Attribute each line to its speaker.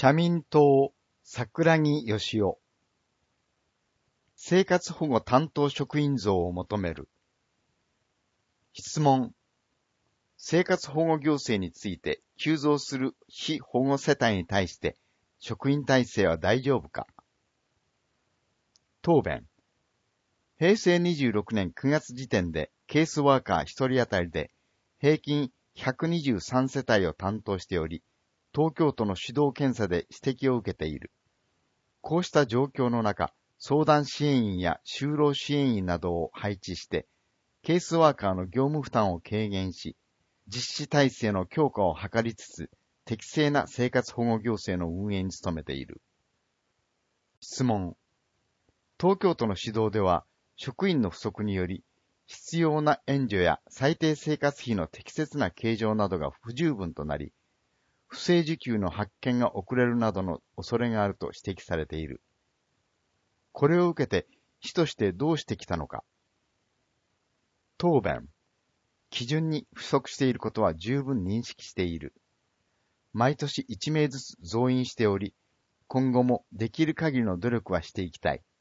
Speaker 1: 社民党、桜木義夫。生活保護担当職員像を求める。質問。生活保護行政について急増する被保護世帯に対して職員体制は大丈夫か。答弁。平成26年9月時点でケースワーカー1人当たりで平均123世帯を担当しており、東京都の指導検査で指摘を受けている。こうした状況の中、相談支援員や就労支援員などを配置して、ケースワーカーの業務負担を軽減し、実施体制の強化を図りつつ、適正な生活保護行政の運営に努めている。質問。東京都の指導では、職員の不足により、必要な援助や最低生活費の適切な計上などが不十分となり、不正受給の発見が遅れるなどの恐れがあると指摘されている。これを受けて、市としてどうしてきたのか。答弁。基準に不足していることは十分認識している。毎年1名ずつ増員しており、今後もできる限りの努力はしていきたい。